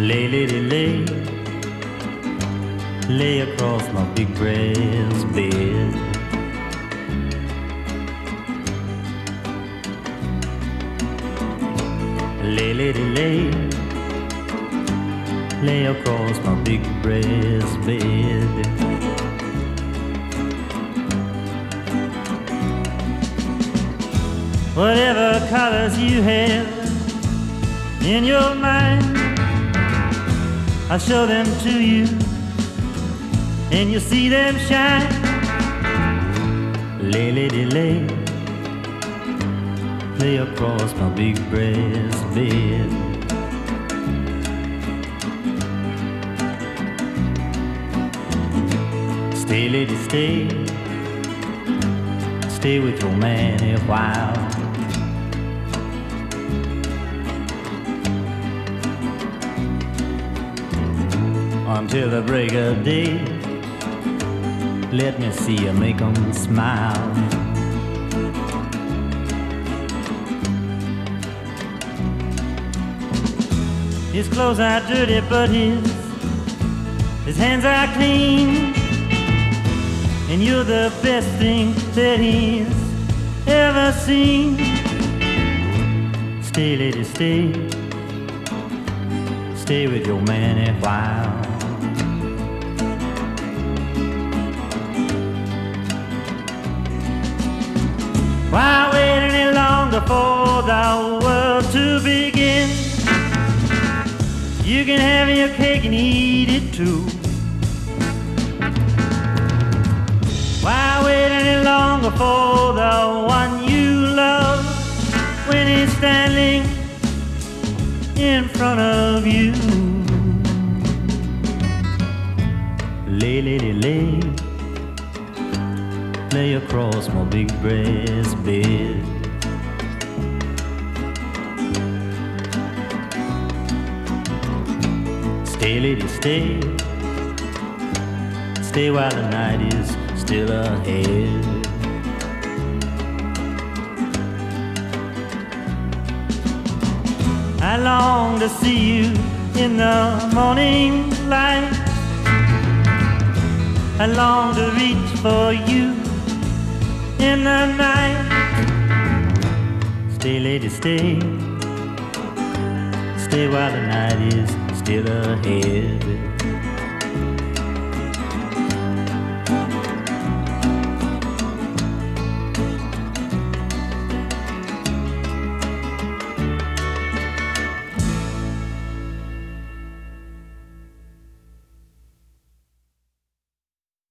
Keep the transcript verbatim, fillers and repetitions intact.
Lay, lady, lay, lay across my big brass bed. Lay, lady, lay, lay across my big brass bed. Whatever colors you have in your mind, I'll show them to you, and you'll see them shine. Lay, lady, lay, lay across my big brass bed. Stay, lady, stay, stay with your man a while. Until the break of day, let me see you make 'em smile. His clothes are dirty, but his his hands are clean, and you're the best thing that he's ever seen. Stay, lady, stay, stay with your man a while. Why wait any longer for the world to begin? You can have your cake and eat it too. Why wait any longer for the one you love when he's standing in front of you? Lay, lady, lay, lay across my big brass bed. Stay, lady, stay, stay while the night is still ahead. I long to see you in the morning light. I long to reach for you in the night. Stay, lady, stay, stay while the night is still ahead.